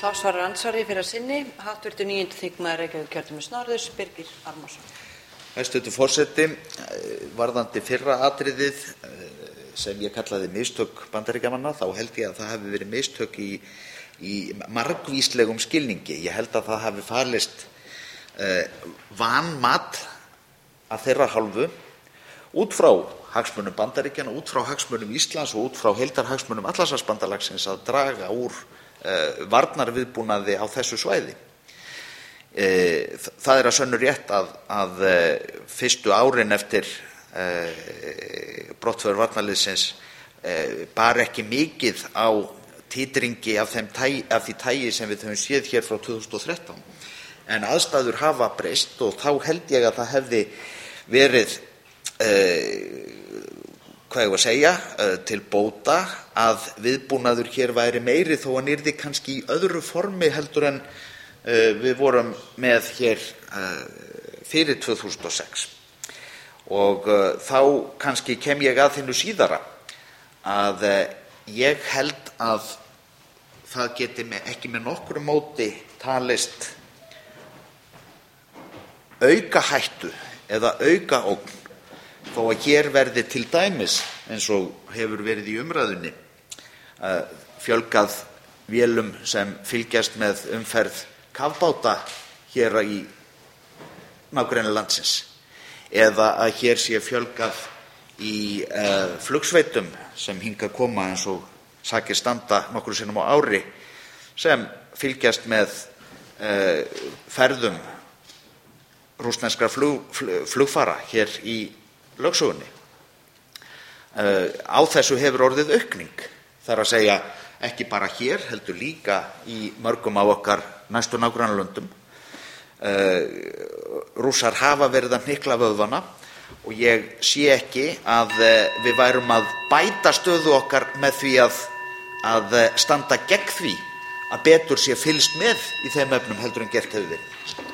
Þá svarar andsvari fyrir að sinni hv. 9. þingmaður Reykjavíkurkjördæmis norðurs, Birgir Ármannsson. Hæstv. forseti, varðandi fyrra atriðið sem ég kallaði mistök Bandaríkjamanna, þá held ég að það hafi verið mistök í margvíslegum skilningi. Ég held að það hafi falist vanmat af þeirra hálfu út frá hagsmunum Bandaríkjanna, út frá hagsmunum Íslands og út frá heildarhagsmunum Atlantshafsbandalagsins að draga úr varnarviðbúnaði á þessu svæði. Það að sönnu rétt að fyrstu árin eftir brottför varnarliðsins bar ekki mikið á titringi af því tagi sem við höfum séð hér frá 2013. En aðstæður hafa breyst og þá held ég að það hefði verið til bóta að viðbúnaður hér væri meiri þó hann yrði kannski í öðru formi heldur en við vorum með hér fyrir 2006. Og þá kannski kem ég að hinu síðara að ég held að það geti ekki með nokkru móti talist auka hættu eða auka ógn þó að hér verði til dæmis, eins og hefur verið í umræðunni, fjölgað vélum sem fylgjast með umferð kafbáta hér í nágrenni landsins, eða að hér sé fjölgað í flugsveitum sem hingað koma eins og sakir standa nokkrum sinnum á ári sem fylgjast með ferðum rússneskra flugfara hér í lögsögunni. Á þessu hefur orðið aukning, þar að segja ekki bara hér heldur líka í mörgum af okkar næstu nágrannalöndum. Rússar hafa verið að hnykla vöðvana og ég sé ekki að við værum að bæta stöðu okkar með því að standa gegn því að betur sé fylgst með í þeim efnum heldur en gert hefur verið.